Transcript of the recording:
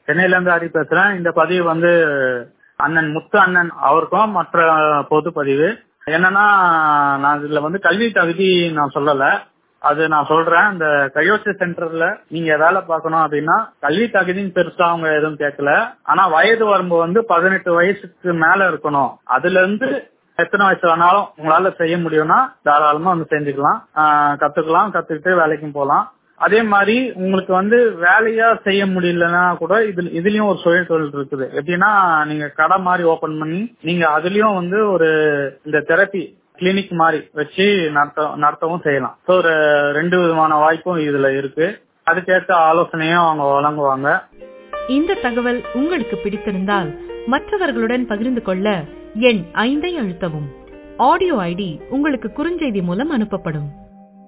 சென்னையில இருந்து ஹரி பேசுறேன். இந்த பதிவு வந்து அண்ணன் முத்து அண்ணன் அவருக்கும் மற்ற பொது பதிவு. என்னன்னா, நான் இதுல வந்து கல்வி தகுதி நான் சொல்லல, அது நான் சொல்றேன். இந்த கையோசி சென்டர்ல நீங்க வேலை பார்க்கணும் அப்படின்னா கல்வி தகுதின்னு பெருசா அவங்க எதுவும் கேட்கல. ஆனா வயது வரம்பு வந்து 18 வயசுக்கு மேல இருக்கணும். அதுல இருந்து எத்தனை வயசு வேணாலும் உங்களால செய்ய முடியும்னா தாராளமா வந்து செஞ்சுக்கலாம், கத்துக்கலாம், கத்துக்கிட்டு வேலைக்கும் போகலாம். அதே மாதிரி உங்களுக்கு வந்து வேலையா செய்ய முடியலன்னா கூட இதுலயும் ஒரு சுய தொழில் இருக்குது. எப்படின்னா, நீங்க கடை மாதிரி ஓபன் பண்ணி நீங்க அதுலயும் வந்து ஒரு இந்த தெரப்பி கிளினிக் மாதிரி வச்சு நடத்தவும் செய்யலாம். ஸோ ஒரு 2 விதமான வாய்ப்பும் இதுல இருக்கு. அதுக்கேற்ற ஆலோசனையும் அவங்க வழங்குவாங்க. இந்த தகவல் உங்களுக்கு பிடித்திருந்தால் மற்றவர்களுடன் பகிர்ந்து கொள்ள எண் 5 அழுத்தவும். ஆடியோ ஐடி உங்களுக்கு குறுஞ்செய்தி மூலம் அனுப்பப்படும்.